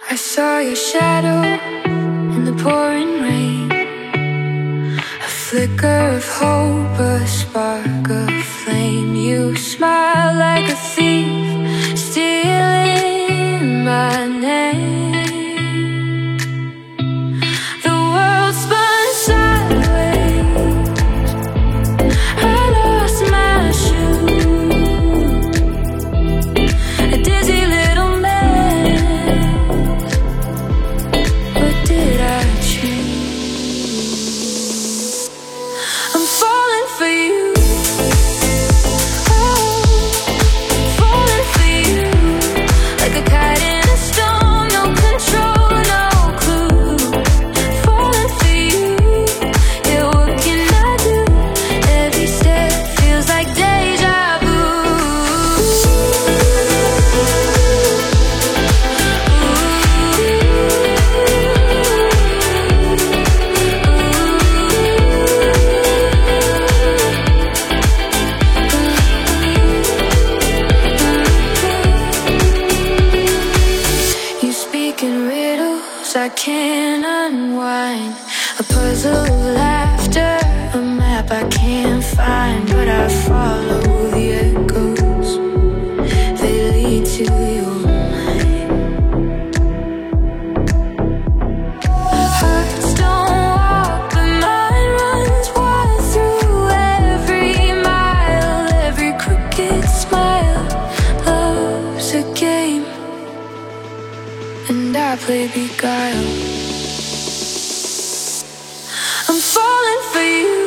I saw your shadow in the pouring rain, a flicker of hope, a spark of flame. You smile like a thief, stealing my name. The world spun sideways, I lost my shoe, a dizzy little mess. What did I choose? I'm falling for you. I can't unwind, a puzzle of laughter, a map I can't find, but I follow the echoes, they lead to your mind. Hearts don't walk, but mine runs wild through every mile, every crooked smile. Love's a game, and I play beguile. I'm falling for you.